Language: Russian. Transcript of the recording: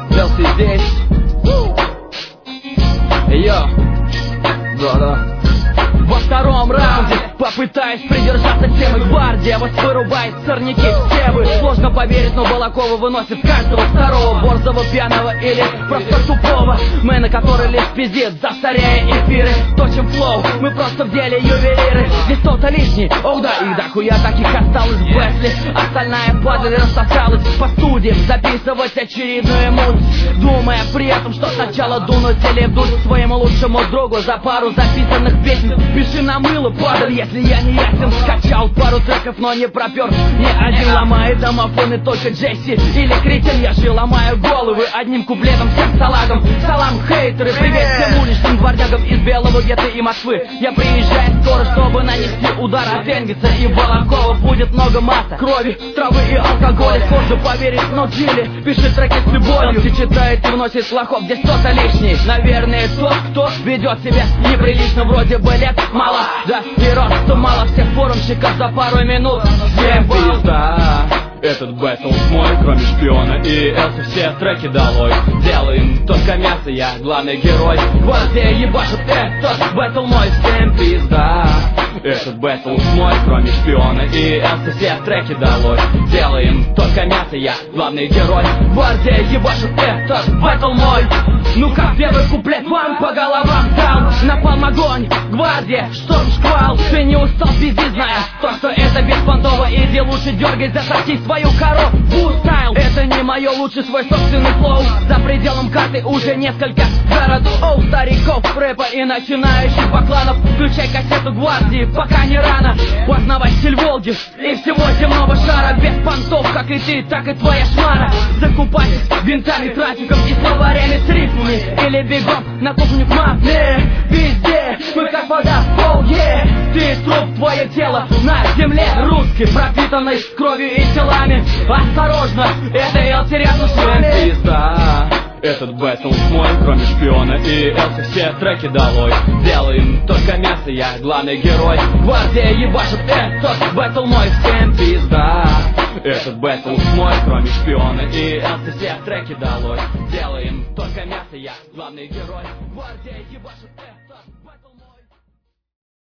Белси здесь. Йо, да-да. Во втором раунде попытаюсь придержаться темы. Гвардия вас вырубает сорняки все вы. Сложно поверить, но Балакова выносит каждого второго. Борзого, пьяного или просто тупого. Мы, на который лишь пиздит, засоряя эфиры. Точим флоу, мы просто в деле ювелиры. Здесь кто-то лишний, ох да, и дохуя таких осталось в Бесли. Остальная падаль растаскалась по студиям записывать очередную муть, думая при этом, что сначала дунуть или вдуть своему лучшему другу за пару записанных песен. Пиши на мыло, падаль, если я не ясен. Скачал пару треков, но не пропер ни один. Ломает домофоны только Джесси или Критин. Я же ломаю головы одним куплетом всем салагом. Салам, хейтеры, привет всем уличным дворнягам из Белого гетто и Москвы. Я приезжаю скоро, чтобы нанести удар от Энгельса и Балакова. Будет много масса, крови, травы и алкоголя. Сложно поверить, но Джили пишет треки с любовью. Все читает и вносит слухов, здесь кто-то лишний. Наверное, тот, кто ведет себя неприлично. Вроде бы лет мало, да и росту мало. Всех форумщиков за пару минут. Всем пизда. Этот бэтл мой, кроме шпиона и Элси, все треки долой. Делаем только мясо, я главный герой. Гвардия ебашит, этот бэтл мой. Всем пизда. Этот бэтл мой, кроме шпиона и Элси, все треки долой. Делаем только мясо, я главный герой. Гвардия ебашит, этот бэтл мой. Ну как первый куплет вам по головам дал. Напалм огонь, гвардия, шторм, шквал. Ты не устал пиздить, зная то, что это беспонтово. Иди лучше дергай, засоси свою корову. Вустайл, это не мое, лучше свой собственный флоу. За пределом карты уже несколько городов. Оу, стариков, рэпа и начинающих бакланов. Включай кассету гвардии, пока не рано. Познавай стиль Волги и всего земного шара. Без понтов, как и ты, так и твоя шмара. Закупайтесь винтами, трафиком и словарями с рифмами. Или бегом на кухню к маме. Везде мы как вода в Волге. Ты труп, твое тело на земле русской, пропитанной кровью и телами. Осторожно, это Элси рядом с вами. Пизда. Этот бэтл мой, кроме шпиона и Элси, все треки долой. Делаем только мясо, я главный герой. Гвардия ебашит, этот бэтл мой. Всем пизда. Этот бэтл мой, кроме шпиона и Элси, все треки долой. Делаем только мясо, я главный герой. Гвардия ебашит,